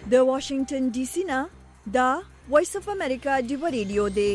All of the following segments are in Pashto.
د واشنگټن ډي سي نه دا وایس اف امریکا ډیو ریډیو دی.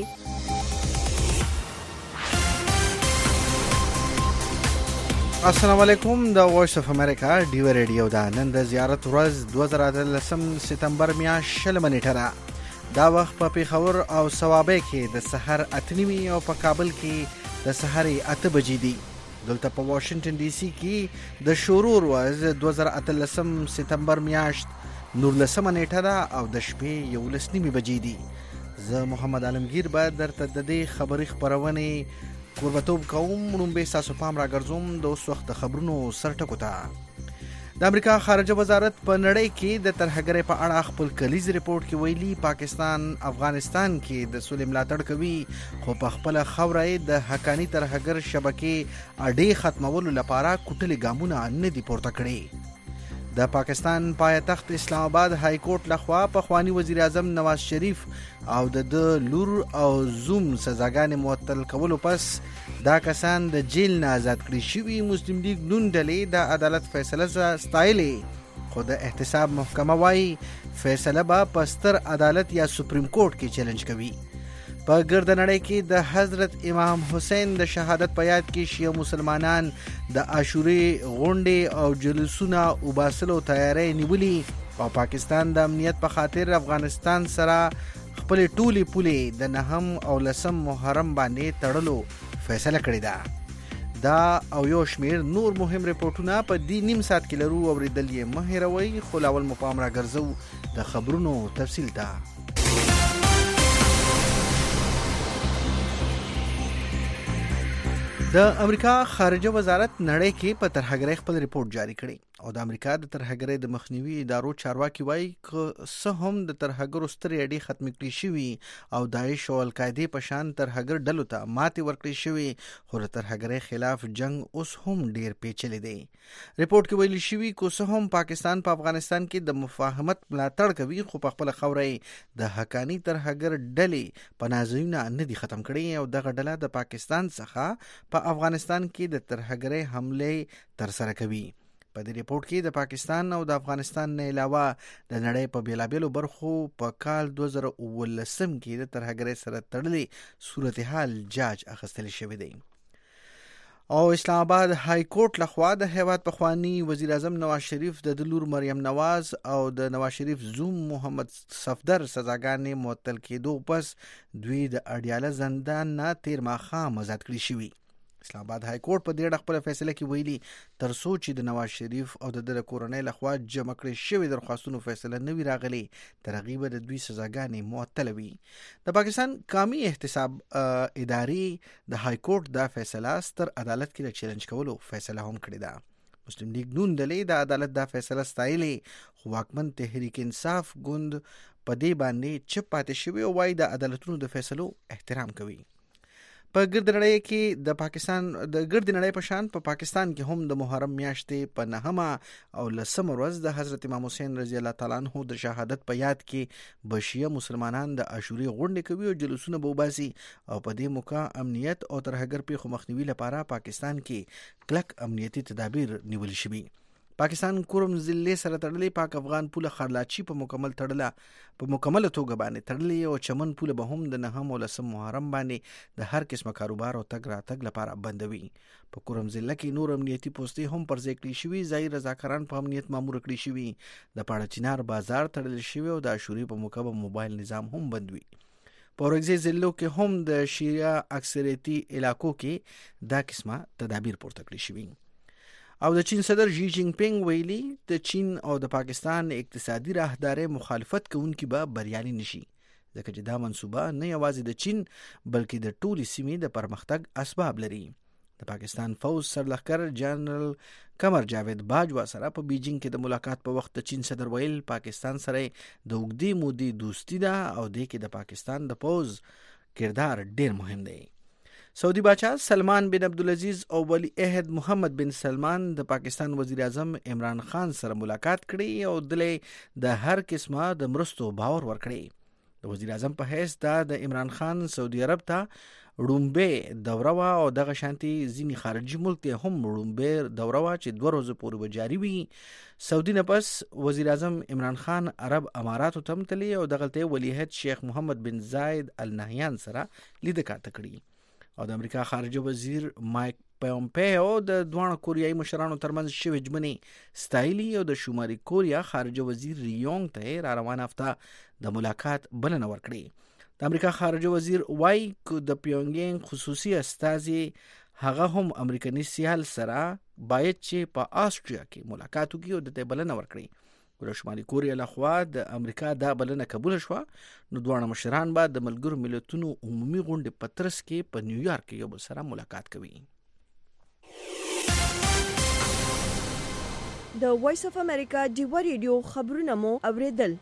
السلام علیکم. د وایس اف امریکا ډیو ریډیو دا نن د زیارت ورځ 2013 سپتمبر میاشت شلمه نیټه ده. دا وخت په پیښور او صوابه کې د سحر 8:30 او په کابل کې د سحر 8 بجې دي. دلته په واشنگټن ډي سي کې د شروع ورځ 2013 سپتمبر میاشت 19 نیټه ده او د شپې 11:30 بجې دي. زه محمد عالمگیر به درته د دې خبري خبرونه کوربتوب کوم. لومبه ساسو پام را ګرځوم د اوس وخت خبرونو سرټکو ته. د امریکا خارجه وزارت په نړۍ کې د ترهګرۍ په اړه خپل کلیز ریپورت کې ویلي پاکستان افغانستان کې د سولې ملاتړ کوي خو په خپل خوره د حقانی ترهګر شبکې اډې ختمولو لپاره کوټلې ګامونه نه دي پورته کړي. د پاکستان پایتخت اسلام آباد های کورټ لخوا په خوانی وزیر اعظم نواز شریف او د لور او زوم سزاګانې معطل کولو پس دا کسان د جیل نه آزاد کړي شوي مسلم لیگ نون ډلې د عدالت فیصله ستایلې خو د احتساب محکمه وايي فیصله به په ستر عدالت یا سپریم کورټ کې چیلنج کوي. په ګرد نړۍ کې د حضرت امام حسین د شهادت په یاد کې شیعه مسلمانان د عاشورې غونډې او جلوسونه وباسلو تیاری نیولي او پاکستان د امنیت په خاطر افغانستان سره خپل ټولي پولې د 9 او 10 محرم باندې تړلو فیصله کړې ده. دا او یو شمیر نور مهم ریپورتونه په دې نیم ساعت کې لرو اوریدل یې مه هېروئ. خو لاول مو پام را ګرځو د خبرونو تفصیل ته. د امریکا خارجه وزارت نړۍ کې په ترهګرۍ خپل ریپورت جاری کړی او د امریکا د ترهګرۍ د مخنیوي ادارو چارواکي وایي که څه هم د ترهګرو سترې اډې ختم کړي شوي او داعش او القاعده په شان ترهګر ډلو ته ماتې ورکړي شوي خو د ترهګرۍ خلاف جنگ اوس هم ډیر پیچلی دی. ریپورت کې ویل شوي که څه هم پاکستان په افغانستان کې د مفاهمت ملاتړ کوي خو په خپل خوره د حقانی ترهګر ډلې په نازوینه نه دي ختم کړي او دغه ډله د پاکستان څخه په افغانستان کې د ترهګرۍ حمله تر سره کوي. په دې ریپورت کې د پاکستان او د افغانستان نه علاوه د نړۍ په بیلابیلو برخو په کال 2019 کې د ترهګرۍ سره تړلې صورتحال جاج اخیستل شوی دی. او اسلام آباد های کورټ لخوا د هیواد پخوانی وزیر اعظم نواز شریف د لور مریم نواز او د نواز شریف زوم محمد صفدر سزاګانې معطل کېدو پس دوی د اډیاله زندان نه تیر ماښام آزاد کړي شوي. اسلام آباد های کورټ په دې خپل فیصله کې ویلي تر څو چې د نواز شریف او د کورنۍ لخوا جمع کړي شوی درخواستونو فیصله نه وي راغلي تر هغې به د دوی سزاګانې معطله وي. د پاکستان قومي احتساب ادارې د های کورټ دا فیصله ستر عدالت کې د چیلنج کولو فیصله هم کړې ده. مسلم لیگ نون ډلې د عدالت دا فیصله ستایلې خو واکمن تحریک انصاف ګوند په دې باندې چپ پاتې شوی او وايي د عدالتونو د فیصلو احترام کوي. په ګرد نړۍ کې د پاکستان د ګرد نړۍ په شان په پاکستان کې هم د محرم میاشتې په 9 او 10 ورځ د حضرت امام حسین رضی الله تعالی عنہ د شهادت په یاد کې بشیه مسلمانان د عاشورې غونډې کوي او جلوسونه بوباسي او په دې موقع امنیت او ترهګر پیښو مخنیوي لپاره پاکستان کې کلک امنیتي تدابیر نیول شوي. پاکستان کوم ضلع سره تړلې پاک افغان پوله خرلاچی په مکمل توګه باندې تړلې او چمن پوله به هم د 9 او 10 محرم باندې د هر قسمه کاروبار او تګ راتګ لپاره بندوي. په کوم ضلع کې نور امنیتي پوستې هم پر ځای کړي شوي. ځای رضاکاران په امنیت مامور کړي شوي. د پاړه چنار بازار تړل شوی او د عاشورې په موقع به موبایل نظام هم بند وي. په اورګزي ضلعو کې هم د شیعه اکثریتي علاقو کې دا قسمه تدابیر پورته کړي شوي. او د چین صدر ژی جینګ پینګ ویلي د چین او د پاکستان اقتصادي راهدارۍ مخالفت کوونکي به بریالي نشي ځکه چې دا منصوبه نه یوازې د چین بلکې د ټولې سیمې د پرمختګ اسباب لري. د پاکستان فوج سرلښکر جنرال قمر جاوید باجوا سره په بیجینګ کې د ملاقات په وخت د چین صدر ویل پاکستان سره د اوږدې مودې دوستي ده او دې کې د پاکستان د فوج کردار ډیر مهم دی. سعودي بادشاہ سلمان بن عبدالعزیز او ولی عہد محمد بن سلمان د پاکستان وزیر اعظم عمران خان سره ملاقات کړي او دلې د هر قسمه د مرستو باور ورکړي. د وزیر اعظم په حیث دا د عمران خان سعودي عرب ته ړومبه دوره وا او دغه شانتي ځینی خارجي ملک ته هم ړومبه دوره وا چې 2 ورځې پورې به جاری وي. سعودي نه پس وزیر اعظم عمران خان عرب اماراتو ته تللی او دغه ته ولیعهد شیخ محمد بن زاید ال نهیان سره لیدل کاته کړی او د امریکا خارجه وزیر مایک پومپیو د دوه کوریایي مشرانو ترمنځ شوې جمنې ستایلی او د شمالي کوریا خارجه وزیر ریونګ ته را روان هفته د ملاقات بلنه ورکړي. د امریکا خارجه وزیر وای ک د پیونګینګ خصوصي استازي هغه هم امریکایي سیال سره باید چې په آسټریا کې ملاقات وکړي او د بلنه ورکړي. د شمالي کوریا لخوا د امریکا دا بلنه قبول شوه نو دوه مشران به د ملګرو ملتونو عمومي غونډې په ترڅ کې په نیویارک کې یو بل سره ملاقات کوي. د وایس اف امریکا ډیوا ریډیو خبرونه مو اوریدل.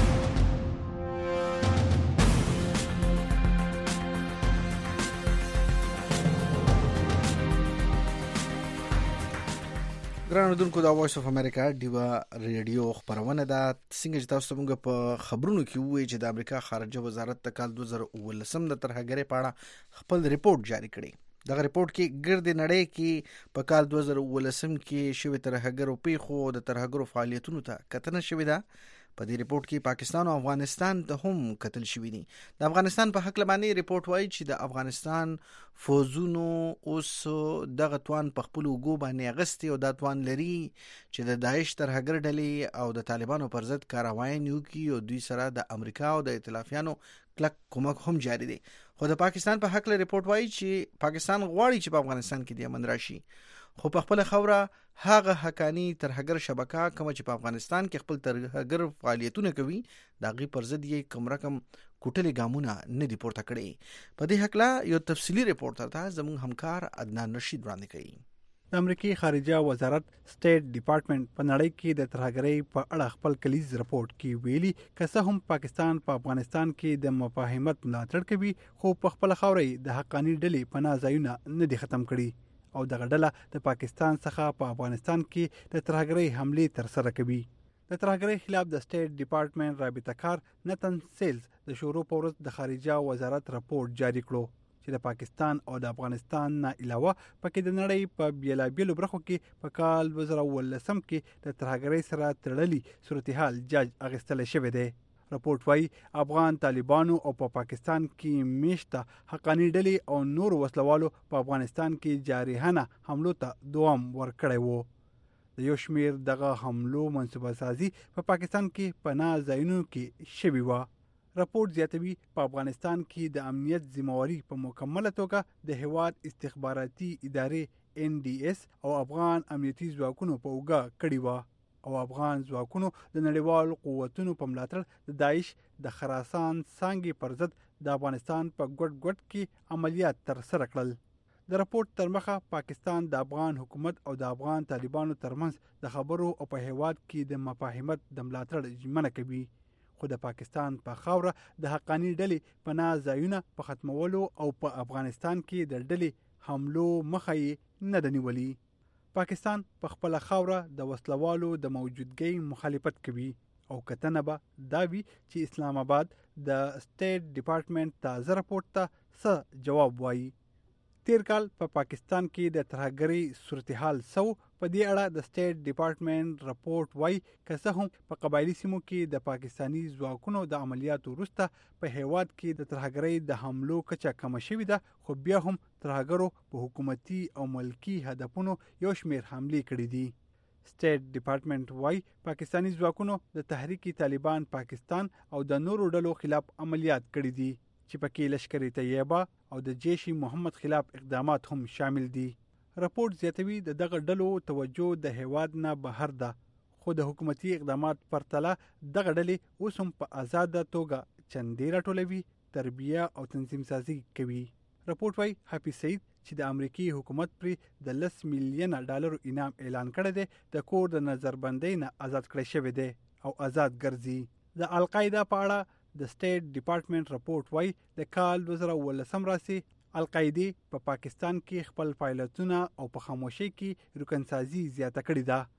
ګران اوردونکو د وایس اف امریکا ډیوا ریډیو خبرونه ده. څنګه چې تاسو موږ په خبرونو کې وایي چې د امریکا خارجه وزارت د کال 2019 د ترهګرۍ په اړه خپل ریپورت جاری کړی. دغه ریپورت کې ګرد نړۍ کې په کال 2019 کې شوی ترهګرو پیښو د ترهګرو فعالیتونو ته کتنه شوې ده. په دې ریپورت کې پاکستان او افغانستان ته هم قتل شوی دي. د افغانستان په حق لمانه ریپورت وایي چې د افغانستان فوزونو اوس دغه توان په خپل وګو باندې اغستې او د توان لري چې د داعش ترهګر ډلې او د طالبانو پر ضد کاروایی نیوکي او دوی سره د امریکا او د ائتلافیانو کلک کومک هم جاری دی. خو د پاکستان په حق له ریپورت وایي چې پاکستان غواړي چې په افغانستان کې د امن راشي خو په خپل خوره هغه حقانی ترهګر شبکه کوم چې په افغانستان کې خپل ترهګر فعالیتونه کوي دغه پر ضد یې کم رقم کوټلې ګامونه نه دی پورته کړي. په دې حق لا یو تفصیلی ریپورت ته زموږ همکار عدنان رشید وړاندې کوي. د امریکای خارجه وزارت سټیټ ډپارټمنټ په نړۍ کې د ترهګرۍ په اړه خپل کلیز رپورت کې ویلي که څه هم پاکستان په افغانستان کې د مفاهمت ملاتړ کوي خو په خپل خاورې د حقانی ډلې پناه ځایونه نه دي ختم کړي او دغه ډله د پاکستان څخه په افغانستان کې د ترهګرۍ حملې تر سره کوي. د ترهګرۍ خلاف د سټیټ ډپارټمنټ رابطه کار نتن سیلز د شروع په ورځ د خارجه وزارت رپورت جاری کړو چې د پاکستان او د افغانستان نه علاوه پکې د نړۍ په بیلابیلو برخو کې په کال 2019 کې د ترهګرۍ سره تړلي صورتحال جاج اغستل شوی دی. رپورت وايي افغان طالبانو او په پاکستان کې میشته حقانی ډلې او نور وسلوالو په افغانستان کې جارحانه حملو ته دوام ورکړی وو. د یو شمیر دغه حملو منصوبه سازي په پاکستان کې پناه ځایونو کې شوی و. رپورت زیاتوي په افغانستان کې د امنیت ذمہواری په مکمله توګه د هواد استخباراتي ادارې NDS او افغان امنیتي ځواکونو په اوګه کړی و او افغان ځواکونو د نړیوالو قوتونو په ملاتړ د داعش د خراسان څانګې پر ضد د افغانستان په ګډ ګډ کې عملیات تر سره کړل. د رپورت تر مخه پاکستان د افغان حکومت او د افغان طالبانو ترمنځ د خبرو او په هیواد کې د مفاهمت د ملاتړ ژمنه کوي خو د پاکستان په خاوره د حقانی ډلې پناه ځایونه په ختمولو او په افغانستان کې د ډلې حملو مخه یې نه ده نیولې. پاکستان په خپل خاوره د وسلوالو د موجودګۍ مخالفت کوي او کتنه به دا وی چې اسلام آباد د سټیټ ډپارټمنټ تازه رپورت ته څه جواب وایي. تیر کال په پاکستان کې د ترهګرۍ صورتحال سو په دې اړه د سټیټ ډپارټمنټ رپورت وایي که څه هم په قبایلی سیمو کې د پاکستانی ځواکونو د عملیاتو وروسته په هیواد کې د ترهګرۍ د حملو کچه کم شوې ده خو بیا هم ترهګرو په حکومتي او ملکی هدفونو یو شمیر حملې کړې دي. سټیټ ډپارټمنټ وایي پاکستانی ځواکونو د تحریک طالبان پاکستان او د نورو ډلو خلاف عملیات کړي دي چې پکې لشکر طیبه او د جیش محمد خلاف اقدامات هم شامل دي. رپورت زیاتوي د دغه ډلو توجه د هیواد نه بهر ده خو د حکومتي اقدامات پرتله دغه ډلې اوس هم په آزاده توګه چندې راټولوي تربیه او تنظیم سازي کوي. رپورت وايي حافظ سعید چې د امریکای حکومت پر د $10 میلیون انعام اعلان کړی دی د کور د نظربندۍ نه آزاد کړی شوی دی او آزاد ګرځي. د القاعده په اړه د سټیټ ډپارټمنټ رپورت وايي د کال 2019 راسي القاعده په پاکستان کې خپل فعالیتونه او په خاموشي کې رکنسازي زیاته کړې ده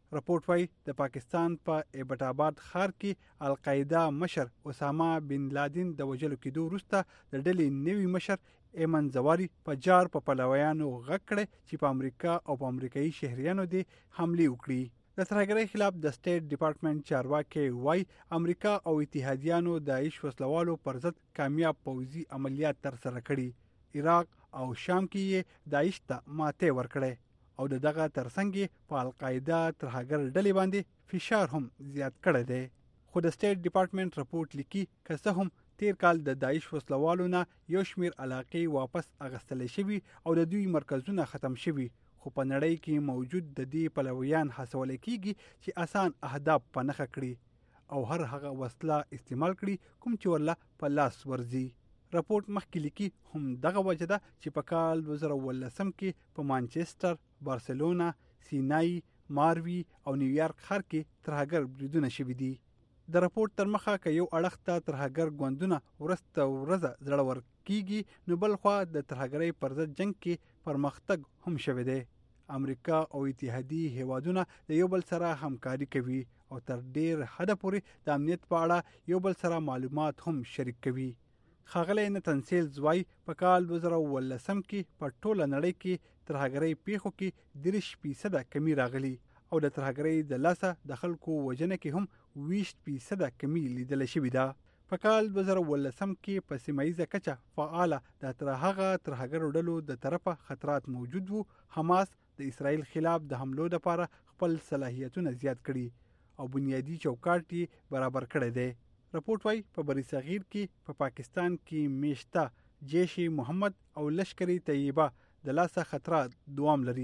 رپورټ وايي د پاکستان په ایبټ آباد ښار کې القاعده مشر اسامه بن لادن د وژلو کېدو وروسته د ډلې نوي مشر ایمن زواری په جار په پلویانو غږ کړی چې په امریکا او په امریکایي شهریانو دې حملې وکړي. د ترهګرۍ خلاف د سټیټ ډپارټمنټ چارواکي وایي امریکا او اتحادیانو د داعش وسلوالو پر ضد کامیاب پوځي عملیات ترسره کړي. عراق او شام کې یې داعش ته ماتې ورکړې او دغه ترڅنګ په القاعده ترهګر ډلې باندې فشار هم زیات کړی دی. خو د سټیټ ډپارټمنټ رپورټ لیکي که څه هم تیر کال د داعش وسلوالو نه یو شمیر علاقې واپس اغستلې شوي او د دوی مرکزونه ختم شوي، خو په نړۍ کې موجود د دې پلویان هڅول کېږي چې اسان اهداف په نښه کړي او هر هغه وسله استعمال کړي کوم چې ورله په لاس ورځي. رپورټ مخکې لیکي هم دغه وجه ده چې په کال 2018 کې په مانچسټر، بارسلونا، سینای، ماروي او نیویارک ښار کې ترهګر بریدونه شوي دي. د رپورټ تر مخه که یو اړخ ته ترهګر ګوندونه ورځ تر ورځه زړور کېږي نو بل خوا د ترهګرۍ پر ضد جنګ کې پرمختګ هم شوی دی. امریکا او اتحادي هیوادونه د یو بل سره همکاري کوي او تر ډیر حده پورې د امنیت په اړه یو بل سره معلومات هم شریک کوي. ښاغلی نتن سیلز وایي په کال 2018 کې په ټوله نړۍ کې ترهګرۍ پیښو کې 30% کمی راغلي او د ترهګرۍ د لاسه د خلکو وژنه کې هم 20% کمی لیدل شوې ده. په کال 2018 کې په سیمایي کچه فعاله د هغه ترهګرو ډلو د طرفه خطرات موجود وو. حماس د اسرائیل خلاف د حملو لپاره خپل صلاحیتونه زیات کړي او بنیادی چوکاټ یې برابر کړی دی. رپورټ وايي په بری صغیر کې په پاکستان کې میشته جیش محمد او لشکري طیبه د لاسه خطرات دوام لري.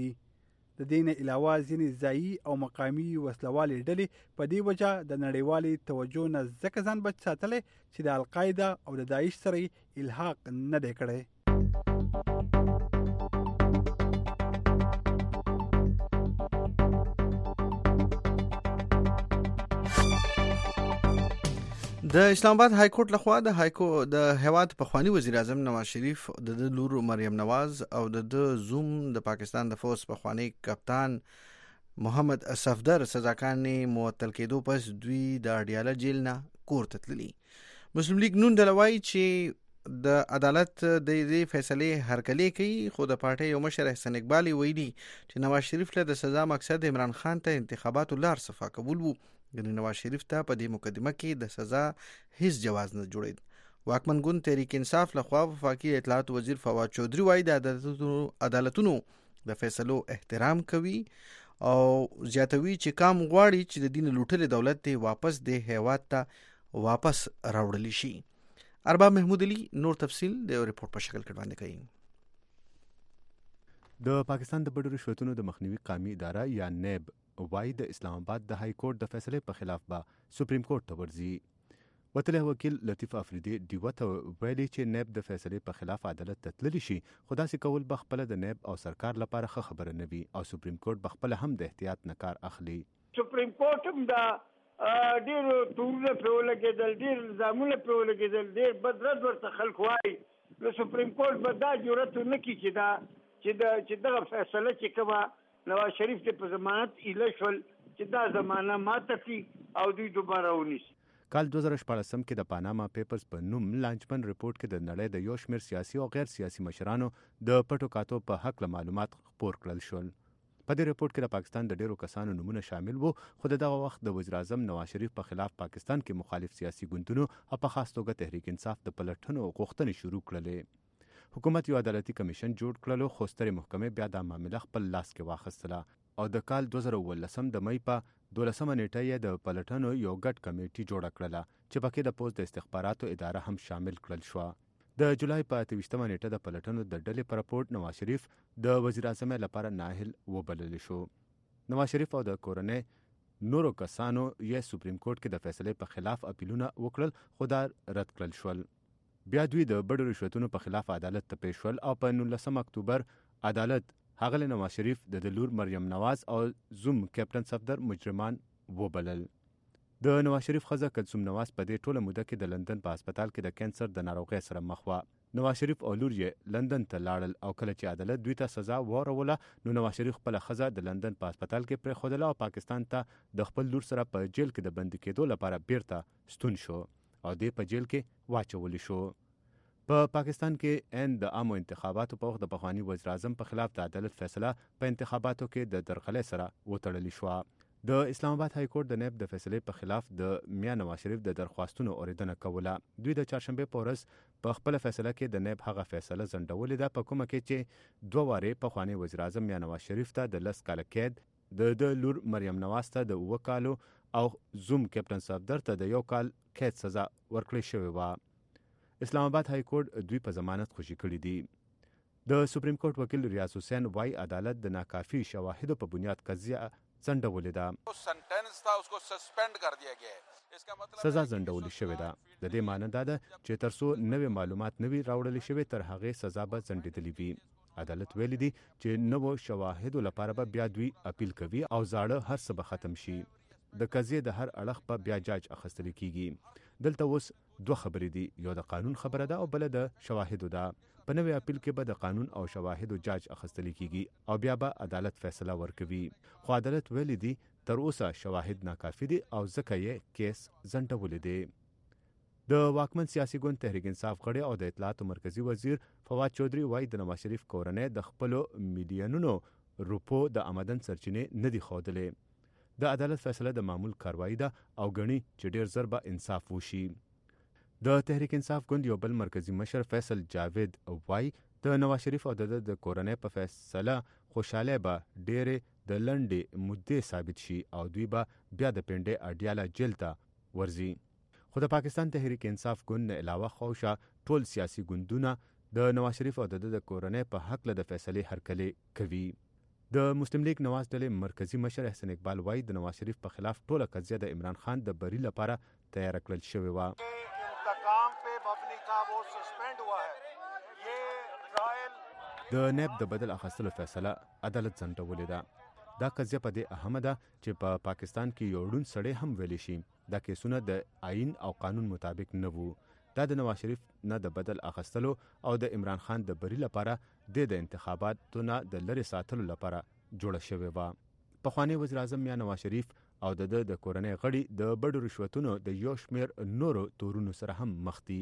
د دې نه علاوه ځینې ځایي او مقامي وسلوالې ډلې په دې وجه د نړیوالې توجه نه ځکه ځان بچ ساتلی چې د القاعده او د داعش سره الحاق نه دی کړی. د اسلام آباد های کورټ لخوا د هیواد پخوانی وزیر اعظم نواز شریف د لور مریم نواز او د زوم د پاکستان د فوز پخوانی کپتان محمد صفدر سزاګانې معطل کېدو پس دوی د اډیاله جیل نه کور ته تللي. مسلم لیگ نون دلوي چې د عدالت د دې فیصله هرکلی کوي، خو د پارټي یو مشر احسان اقبالي ویلي چې نواز شریف له د سزا مقصد عمران خان ته انتخاباتو لار صفا قبول وو. نواز شریف ته په دې مقدمه کې د سزا هیڅ جواز نه جوړید. واکمن ګوند تحریک انصاف لخوا وفاقي اطلاعات وزیر فواد چودھری وایي د عدالتونو د فیصلو احترام کوي او زیاتوي چې کام غواړي چې د دین لوټل دولت ته واپس د هیواد ته واپس راوړل شي. ارباب محمود علي نور تفصیل د ریپورت په شکل کې وړاندې کوي. د پاکستان د بډو رشوتونو د مخنیوي قومي اداره یا نیب وایي د اسلام آباد د های کورټ د فیصلې په خلاف به سپریم کورټ ته ورځي. وتلی وکیل لطیف افریدي دیوه ته ویلي چې نیب د فیصلې په خلاف عدالت ته تللی شي، خو داسې کول به خپله د نیب او سرکار لپاره ښه خبره نه وي او سپریم کورټ به خپله هم د احتیاط نه کار اخلي. سپریم کورټ هم دا ډېر تورونه پرې ولګېدل، ډېر الزامونه پرې ولګېدل، ډېر بدرد ورته خلک وایي. نو سپریم کورټ به دا جرأت ونه کړي چې دغه فیصله چې کومه نواز شریف ته په ضمانت ایله شول چې دا زمانه ماته کړي او دوی دوباره ونیسي. کال 2014 کې د پاناما پیپرز په نوم لانچمن رپورټ کې د نړۍ د یو شمېر سیاسي او غیر سیاسي مشرانو د پټو کاتو په حق معلومات خپور کړل شول. په دې رپورټ کې د پاکستان د ډیرو کسانو نمونه شامل وو، خو دغه وخت د وزیر اعظم نواز شریف په خلاف پاکستان کې مخالف سیاسي ګوندونو او په خاص توګه تحریک انصاف د پلټنو غوښتنې شروع کړلې. حکومت یو عدالتي کمیشن جوړ کړلو، خو سترې محکمې بیا دا معامله خپل لاس کې واخیستله او د کال 2018 د مئی په 12 نیټه یې د پلټنو یو ګډ کمیټي جوړه کړله چې پکې د پوز د استخباراتو اداره هم شامل کړل شو. د جولای په 28 نیټه د پلټنو د ډلې پر رپورټ نواز شریف د وزیر اعظم لپاره نااهل وبلل شو. نواز شریف او د کورنۍ نورو کسانو یې سپریم کورټ کې د فیصلې په خلاف اپیلونه وکړل، خو دا رد کړل شول. بیا دوی د بډو رشوتونو په خلاف عدالت ته پیښ شول او په 19 اکتوبر عدالت ښاغلی نواز شریف د لور مریم نواز او زوم کیپټن صفدر مجرمان وبلل. د نواز شریف ښځه کلثوم نواز په دې ټوله موده کې د لندن په هسپتال کې د کینسر د ناروغۍ سره مخ وه. نواز شریف او لور یې لندن ته لاړل او کله چې عدالت دوی ته سزا واروله نو نواز شریف خپله ښځه د لندن په هسپتال کې پرېښودله او پاکستان ته د خپل لور سره په جیل کې د بندي کېدو لپاره بیرته ستون شو او دې په جیل کې واچولی شو. په پاکستان کې عین د عامو انتخاباتو په وخت د پخواني وزیر اعظم په خلاف د عدالت فیصله په انتخاباتو کې د درغلۍ سره وتړلې شوه. د اسلام آباد های کورټ د نیب د فیصلې په خلاف د میا نواز شریف د درخواستونو اوریدنه کوله. دوی د چهارشنبې په ورځ په خپله فیصله کې د نیب هغه فیصله ځنډولې ده په کومه کې چې 2 وارې پخواني وزیر اعظم میا نواز شریف ته د 10 کاله قید، د لور مریم نواز ته د 9 کالو او زوم کیپټن صفدر ته د 1 کال قید سزا ورکړې شوې وه. اسلام آباد های کورټ دوی په ضمانت خوشي کړي دي. د سپریم کورټ وکیل ریاض حسین وايي عدالت د ناکافي شواهدو په بنیاد قضیه ځنډولې ده. سزا ځنډولې شوې ده. د دې معنی دا ده چې تر څو نوې معلومات نوي راوړل شوي تر هغې سزا به ځنډېدلې وي. عدالت ویلي دي چې نوو شواهدو لپاره به بیا دوی اپیل کوي او زاړه هر څه به ختم شي. د قضیې د هر اړخ په بیا جاج اخیستل کیږي. دلته اوس 2 خبرې دي، یو د قانون خبره ده او بل د شواهدو ده. په نوې اپیل کې به د قانون او شواهدو جاج اخیستل کیږي او بیا به عدالت فیصله ورکوي. خو عدالت ویلي دي تر اوسه شواهد ناکافي دي او ځکه یې کیس ځنډولی دی. د واکمن سیاسي ګوند تحریک انصاف غړی او د اطلاعاتو مرکزی وزیر فواد چودھری وایي د نواز شریف کورنۍ د خپلو میلیونونو روپو د آمدن سرچینې نه دي ښودلې. د عدالت فیصله د معمول کاروایی ده او ګڼي چې ډیر زر به انصاف وشي. د تحریک انصاف ګوند یو بل مرکزی مشر فیصل جاوید وایي د نواز شریف او د کورنۍ په فیصله خوشاله به ډېرې د لنډې مودې ثابت شي او دوی به بیا د پنډې اډیاله جیل ته ورځي. خو د پاکستان تحریک انصاف ګوند نه علاوه خوشا ټول سیاسي ګوندونه د نواز شریف او د کورنۍ په حق له د فیصلې هرکلې کوي. د مسلم لیگ نواز ډلې مرکزی مشر احسن اقبال وایي د نواز شریف په خلاف ټوله قضیه د عمران خان د بری لپاره تیار کړل شوې وه. د نیب د بدل اخیستلو فیصله عدالت ځنډولې ده. دا قضیه په دې اهمه ده چې په پاکستان کې یو ړوند سړی هم ویلی شي دا کیسونه د آئین او قانون مطابق نه وو. دا د نواز شریف نه د بدل اخیستلو او د عمران خان د بری لپاره د انتخاباتو نه د لرې ساتلو لپاره جوړه شوې وه. پخوانی وزیر اعظم میا نواز شریف او د کورنۍ غړي د بډو رشوتونو د یو شمېر نورو تورونو سره هم مخ دي.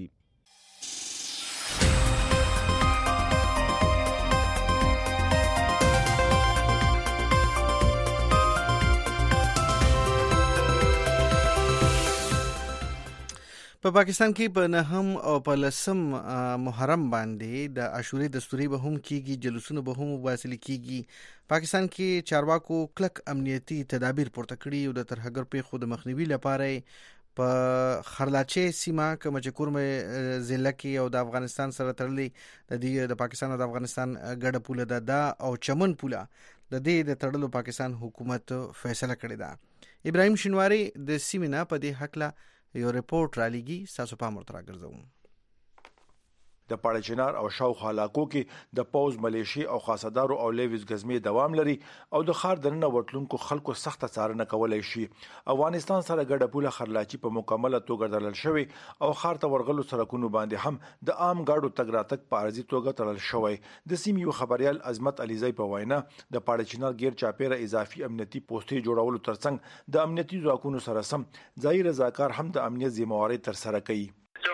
په پاکستان کې په 9 او په 10 محرم باندې د عاشوري دستوري به هم کیږي، جلوسونه به هم وباسل کیږي. پاکستان کې چارواکو کلک امنیتي تدابیر پورته کړي او د ترهګر پیښو د مخنیوي لپاره په خرلاچې سیمه کوم چې کورمه ضلع کې او د افغانستان سره تړلې د پاکستان او د افغانستان ګډه پوله ده او چمن پوله د دې د تړلو پاکستان حکومت فیصله کړې ده. ابراهیم شینواری د سیمې نه په دې حق له یو ریپورت را لګي، تاسو په امر تر راګرځوم. د پاړچنار او شاوخوا علاقو کې د پوز ملیشي او خاصدارو او لیویز غزمې دوام لري او د خار دننه وټلونکو خلکو سخت څارنه کولای شي. افغانستان سره ګډه پوله خرلاچي په مکمله توګه تړل شوی او خار ته ورغلو سرکونو باندې هم د عام ګاډو تګ راتګ په عارضي توګه تړل شوی. د سیمې یو خبريال عظمت علیزی په وینا د پاړچنار غیر چاپیره اضافي امنیتي پوسټې جوړولو ترڅنګ د امنیتي ځواکونو سره سم ځای رضاکار هم د امنیت ذمہواری تر سره کوي.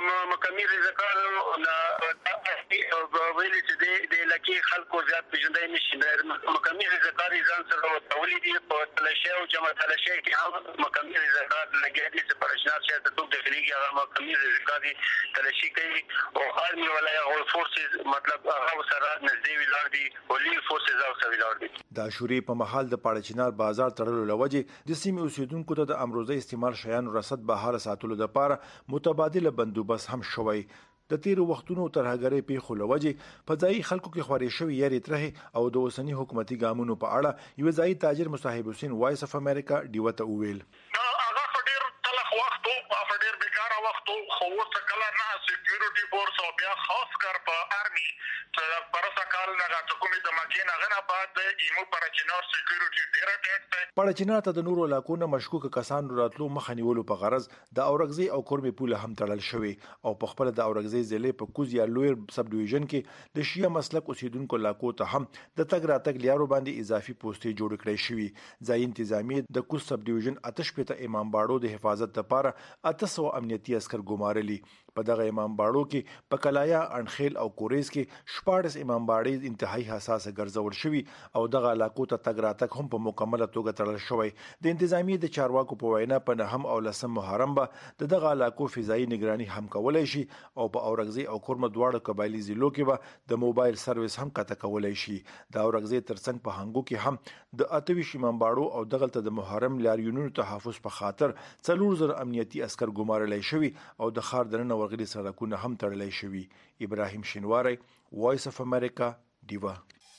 ویلي چې د لکه خلکو زیات پیژندای نشي. مقامي رضاکاري ځان سره ورتولې دي په تلشه او جمع تلشه کې هم مقامي رضاکار لګي دي چې پرشنار شي ته ټول داخليږي هغه مقامي رضاکاري تلشي کوي او آرمي ولا هغه فورسز مطلب هغه سره نږدې ویلار دي ولي فورسز او سره ویلار دي. د عاشوري په محل د پاړچنار بازار تړلو لوجه د سیمې اوسیدونکو ته د امروزه استعمال شیانو رصد بهاله ساتلو لپاره متبادل بندوبست هم شوی. د تیر وختونو ترهګرۍ پیښو لوجه په ځای خلکو کې خوري شوی یاري ترې او د اوسنی حکومتي ګامونو په اړه یو ځای تاجر مصاحب حسین وایس اف امریکا دیوته وویل هغه ډیر تلخ وخت او ډیر بیکاره وخت خو ورته کله نه سکیورټي فورس او بیا خاص کار په آرمي برسا کال نه کومې د مکین غنا بعد ایمو پرچینار سکیورټي ډیر اټیک دی. پړچینار ته د نورو علاقو نه مشکوک کسانو راتلو مخه نیولو په غرض د اورګزي او کورمې پوله هم تړل شوی او په خپل د اورګزي ضلع په کوز یا لویر سب ډیویژن کې د شیعه مسلک اوسیدونکو علاقو ته هم د تګ راتګ لیارو باندې اضافي پوسټې جوړ کړې شوی. ځای انتظامی د کوز سب ډیویژن آتش پته امام باړو د حفاظت لپاره 800 امنیتي عسكر ګمارلي. په دغه امام باړو کې په کلایا انخیل او کوریز کې 14 امام باړې انتهایی حساسه ګرځول شوی او دغه علاقو ته تګ راتګ هم په مکمله توګه تړل شوی. د انتظامی د چارواکو په وینا په 9 او 10 محرم به دغه علاقو فضائي نگراني هم کولای شي او په اورګزي او کورمه دواړو قبایلی ضلعو کې به د موبایل سرویس هم کته کولای شي. د اورګزي ترڅنګ په هنګو کې هم د 28 امام باړو او دغه ته د محرم لاریونونو تحفظ په خاطر 4000 امنیتي عسكر ګمارلای شوی او د خار دننه ورغلي سړکونه هم تړلای شوی. ابراهیم شینواری، وایس اف امریکا، دیوا.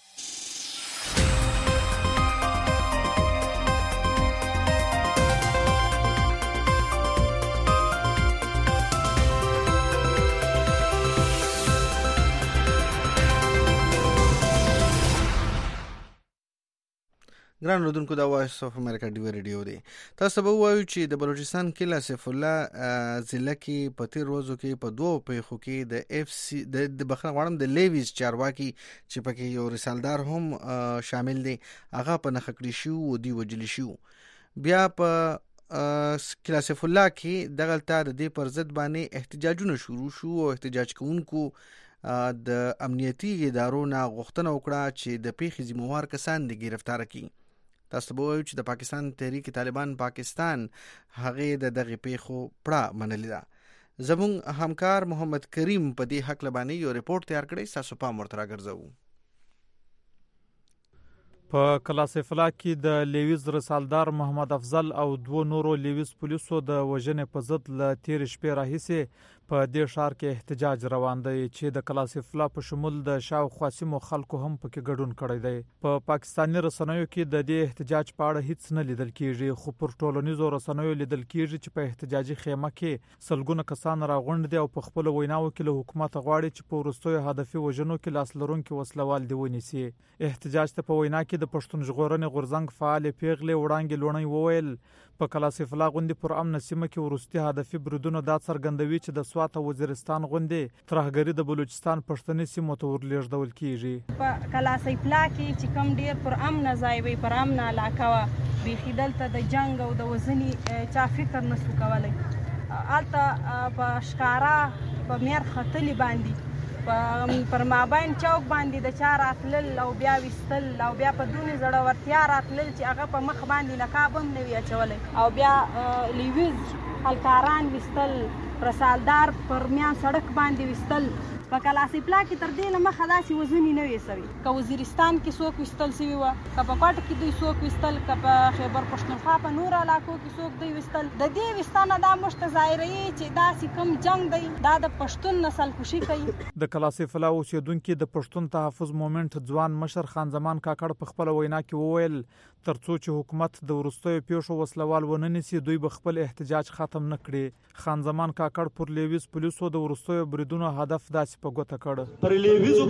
ګران اوردونکو د وایس اف امریکا ډیو ریډیو دی. تاسو به وایو چې د بلوچستان کې سیف الله ضلع کې په تیر ورځو کې په دوه پیښو کې د اف سی د بخښنه غواړم د لیویز چارواکي چې پکې یو رسالدار هم شامل دي هغه په نخښه کړی شو او دی وجل شو. بیا په سیف الله کې دغه تر دې پر ضد باندې احتجاجونه شروع شو او احتجاج کوونکو د امنیتي ادارو نه غوښتنه وکړه چې د پیښې ذمہوار کسان د گرفتار کړي. تاسو به وایو چې د پاکستان تحریک طالبان پاکستان هغه د دغه پیښو پړه منلې ده. زموږ همکار محمد کریم په دې حق لبانی یو ریپورت تیار کړی، تاسو پام ورته راګرځو. په کلاسفلا کې د لیویز رسالدار محمد افضل او دوه نورو لیویز پولیسو د وژنې په ضد ل تیر شپې راهیسې په دې ښار کې احتجاج روان دی چې د کلاسفلا په شمول د شاوخوا سیمو خلکو هم پکې ګډون کړی دی. په پاکستاني رسنیو کې د دې احتجاج په اړه هیڅ نه لیدل کیږي، خو پر ټولنیزو رسنیو لیدل کیږي چې په احتجاجي خیمه کې سلګونه کسان راغونډ دي او په خپل ویناو کې له حکومت غواړي چې په وروستیو هدفي وژنو کې لاس لرونکي وسلوال دی ونیسي. احتجاج ته په وینا کې د پښتون ژغورنې غورځنګ فعال پیغلې وړاندې لونی وویل په کلاسفلا غونډې پر امن سیمه کې وروستي هدفي بریدونه دا څرګندوي چې د سوات او وزیرستان غونډې ترهګري د بلوچستان پښتني سیمو ته ورلېږدول کیږي. په کلاسفلا کې چې کوم ډیر پر امن ځای وي، پر امن علاقه وه، بیخي دلته د جنګ او د وژنې چا فکر نسو کولی. هلته په ښکاره په میر ختلي باندې پر مابین چوک باندې د چا راتلل او بیا ویستل او بیا په دونې زړورتیا راتلل چې هغه په مخ باندې نقاب هم نه وي اچولی او بیا لیویز هلکاران ویستل، رسالدار پر میان سړک باندې ویستل. په کلاسفلا کې تر دې نه مخه داسې وژنې نه وې سوي. که وزیرستان کې څوک ویستل سوي وه، که په کوټه کې دوی څوک ویستل، که په خیبر پښتونخوا په نورو علاقو کې څوک دوی ویستل. د دې ویستنه دا موږ ته ظاهروي چې داسې کوم جنګ دی دا د پښتون نسل کشي کوي. د کلاسفلا اوسیدونکي د پښتون تحفظ مومنټ ځوان مشر خان زمان کاکړ په خپل وینا کې وویل ترڅو چې حکومت د وروستیو پیښو وسلوال ونه نیسي دوی به خپل احتجاج ختم نه کړي. خان زمان کاکړ پر لیویز پولیسو د وروستیو بریدونو هدف داسې په ګوته کړ. پر لیویزو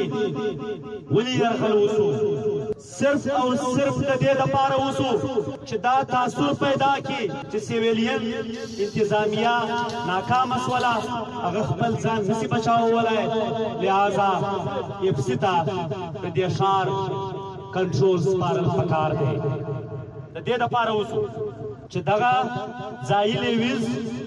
باندې ولې یرغل وشو؟ صرف او صرف د دې لپاره وشو چې دا تاثر پیدا کړي چې سیویلین انتظامیه ناکام شوله، هغه خپل ځان نشي بچاولی، لہذا افستا د دې ښار کنټرول سپارل پکار دی. د دې لپاره وشو چې دغه ځایي لیویز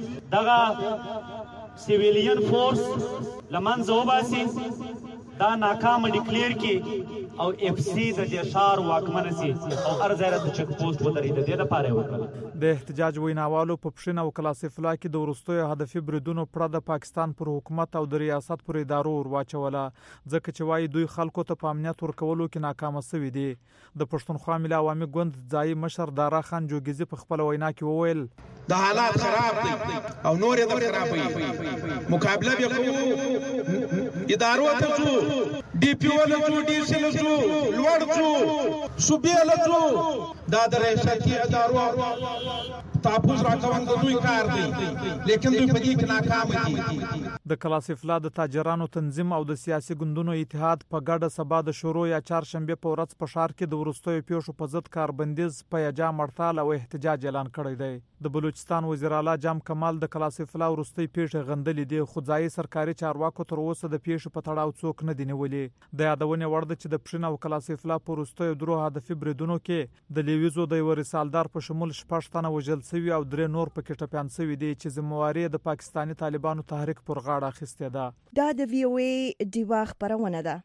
دغه سیویلین فورس لمنځه وباسي، دا ناکام ډیکلیر کی او اف سی د دې ښار واکمن سي او هر ځای د چک پوسټ ودرې. د دې لپاره وکړل. د احتجاج ویناوالو په پښین او کلاسفلا کې د وروستیو هدفي بریدونو پړه د پاکستان پر حکومت او د ریاست پر ادارو ورواچوله، ځکه چې وایي دوی خلکو ته په امنیت ورکولو کې ناکامه سوي دي. د پښتونخوا ملي عوامي ګوند ځایي مشر دارا خان جوګیزي په خپل وینا کې وویل د حالات خراب دي او نور یې د خرابوي. مقابله به کوو، ادارو ته ځو، ډي پی او له ځو، ډي سي له ځو، لوړ ځو، صوبې له ځو. دا د ریاستي ادارو تحفظ راکول د دوی کار دی، لیکن دوی په دې کې ناکام دي. د کلاسیفلا د تاجرانو تنظیم او د سیاسي ګوندونو اتحاد په ګډه سبا د شروع یا چهارشنبه په ورځ په ښار کې د وروستیو پیښو په ضد کاربندیز په یجام هړتال او احتجاج اعلان کړی دی. د بلوچستان وزیر اعلی جام کمال د کلاسیفلا وروستۍ پیښې غندلې دي، خو ځایي سرکاري چارواکو تر اوسه د پیښو په تړاو څوک نه دي نیولي. د یادونې وړ ده چې د پښین او کلاسیفلا په وروستیو درو هدفي بریدونو کې د لیویزو د یو رسالدار په شمول 6 تنه وژل شوي او 3 نور پکې ټپیان شوي دي چې ذمہواري د پاکستاني طالبانو تحریک پر غاړه اخیستې ده. دا د وی او ای ډیوا خبرونه ده.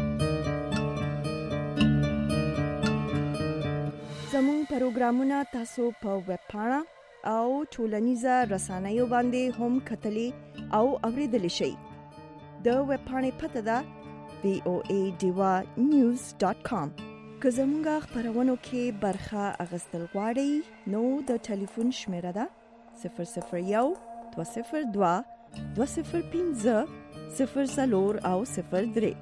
زموږ پروګرامونه تاسو په ویب پاڼه او ټولنیزه رسنیو باندې هم کتلی او اوریدلی شئ. د ویب پاڼې پته ده voadivanews.com. که زموږ خبرونو کې برخه اخیستل غواړئ نو د ټلیفون شمیره ده 001 202 205 04 او 03.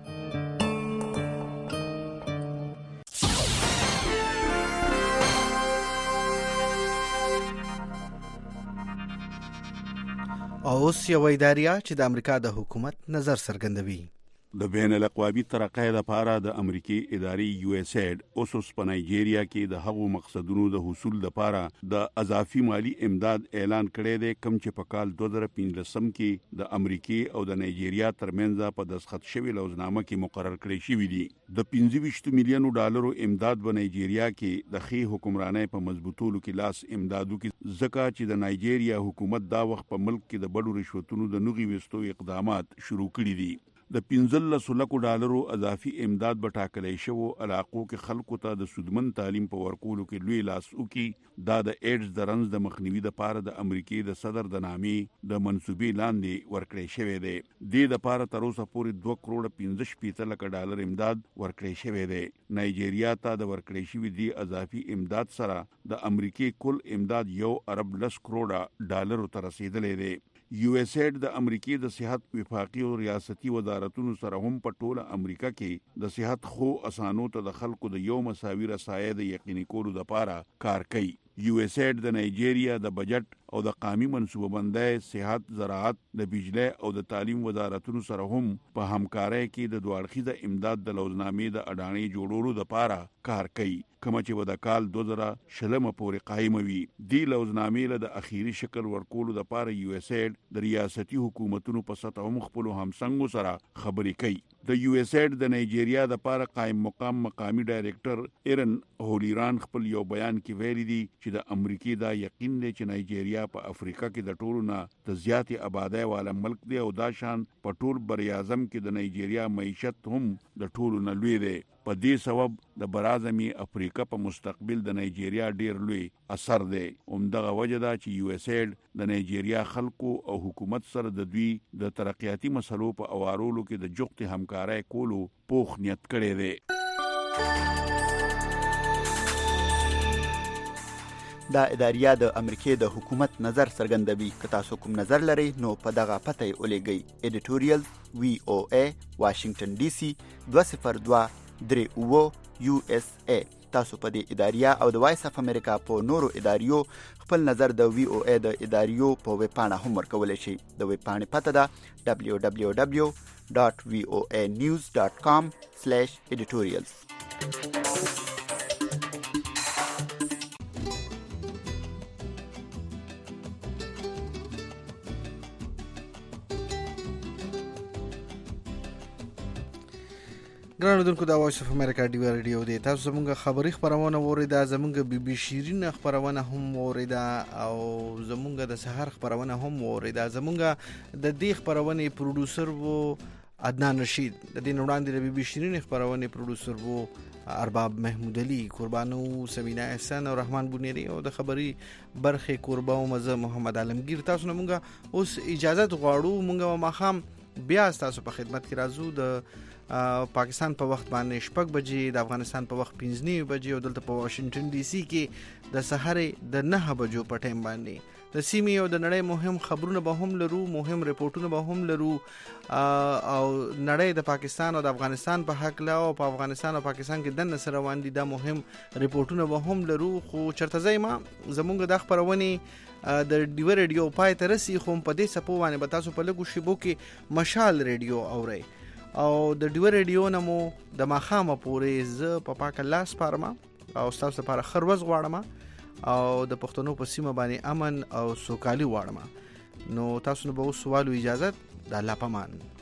اوس یو اداریه چې د امریکا د حکومت نظر څرګندوي. د بین الاقوامي ترقۍ لپاره د امریکای ادارې یو اس ایډ اوس په نایجیریا کې د هغو مقصدونو د حصول لپاره د اضافي مالی امداد اعلان کړی دی کوم چې په کال 2015 کې د امریکای او د نایجیریا ترمنځ په دستخط شوی لوزنامه کې مقرر کړی شوی دی. د 25 میلیونو ډالرو امداد په نایجیریا کې د خې حکمرانۍ په مضبوطولو کې لاس امدادو کې ځکه چې د نایجیریا حکومت دا وخت په ملک کې د بډو رشوتونو د نوغي وستو اقدامات شروع کړي دي. د 15 لکو ډالرو اضافي امداد به ټاکلی شوو علاقو کې خلکو ته د سودمن تعلیم په ورکولو کې لوی لاس وکړي. دا د ایډز د رنځ د مخنیوي لپاره د امریکای د صدر د نامې د منصوبې لاندې ورکړی شوی دی. د لپاره تر اوسه پورې 2 کروڑ 15 لک ډالر امداد ورکړی شوی دی. نایجیریا ته د ورکړی شوی دی اضافي امداد سره د امریکای کل امداد 1 ارب 10 کروڑ ډالر ته رسیدلی دی. یو اس ایډ د امریکای د صحت وفاقي او ریاستي وزارتونو سره هم په ټوله امریکا کې د صحت خو اسانو ته د خلکو د یو مساوي رسایي د یقیني کولو لپاره کار کوي. یو اس ایډ د نایجیریا د بجټ او د قومي منصوبه بندۍ صحت، زراعت، د بجلی او د تعلیم وزارتونو سره هم په همکارۍ کې د دوړخیزه امداد د لوزنامې د اډانې جوړولو لپاره کار کوي کوم چې د کال 2020 پورې قائم وي. دی لوزنامې له د اخیری شکل ورکولو لپاره یو اس ایډ د ریاستي حکومتونو په سطح هم خپل همسنګو سره خبرې کوي. د یو اس ایډ د نایجیریا لپاره قائم مقام مقامی ډایریکټر ایرن هولیران خپل یو بیان کې ویلي دي چې د امریکای دا یقین دی چې نایجیریا په افریقا کې د ټولو نه د زیاتې آبادی والا ملک دی او دا شان په ټول بر اعظم کې د نایجیریا معیشت هم د ټولو نه لوی دی. په دې سبب د برازمي افریقا په مستقبل د نایجیریا ډیر لوی اثر دی. همدغه وجه ده چې یو اس ایډ د نایجیریا خلکو او حکومت سره د دوی د ترقیاتي مسلو په اوارولو کې د جوخت همکارۍ کولو پوخ نیت کړی دی. دا اداریه د امریکای د حکومت نظر څرګندوي. که تاسو کوم نظر لرئ نو په دغه پته یې ولیږئ. ایډیټوریال VOA واشنگټن ډي سي 202-38 USA. تاسو په دې اداریه او د وایس اف امریکا په نورو اداریو خپل نظر د VOA د اداریو په ویب پاڼه هم ورکولی شئ. د ویب پاڼې پته ده www.voanews.com/editorials. ګرانو دونکو دا وایس اف امریکا ډیو ریډیو دی. تاسو زموږ خبري خبرونه وریدا، زموږ بي بي شیرین خبرونه هم وریدا او زموږ د سحر خبرونه هم وریدا. زموږ د دې خبرونه پروډوسر وو عدنان رشید، د دې وړاندې د بي بي شیرین خبرونه پروډوسر وو ارباب محمود علي، قربانو سمینا احسان او رحمان بونیری او د خبري برخه قربانو مزه محمد عالمگیر. تاسو نه مونږه اوس اجازه غواړو، مونږه ماخام بیا تاسو په خدمت کې راځو. د پاکستان په وخت باندې 6 بجې، د افغانستان په وخت 5:30 بجې او دلته په واشنگټن ډي سي کې د سحر د 9 بجو په ټایم باندې د سیمې او د نړۍ مهم خبرونه به هم لرو، مهم ریپورتونه به هم لرو او نړۍ د پاکستان او د افغانستان په حق لا او په افغانستان او پاکستان کې د نسر روان دي دا مهم ریپورتونه به هم لرو. خو چرته ځایما زمونږ د خبرونه د ډیو ریډیو پای ته رسي، خو په دې سپو باندې به تاسو په لګو شیبو کې مشال ریډیو اورئ او د ډیو ریډیو نمو د ماخامه پورې ز په پاک الله سپارم او تاسو لپاره خروز غواړم او د پښتنو په سیمه باندې امن او سوکالي غواړم. نو تاسو نو به سوالو اجازه د الله پامان.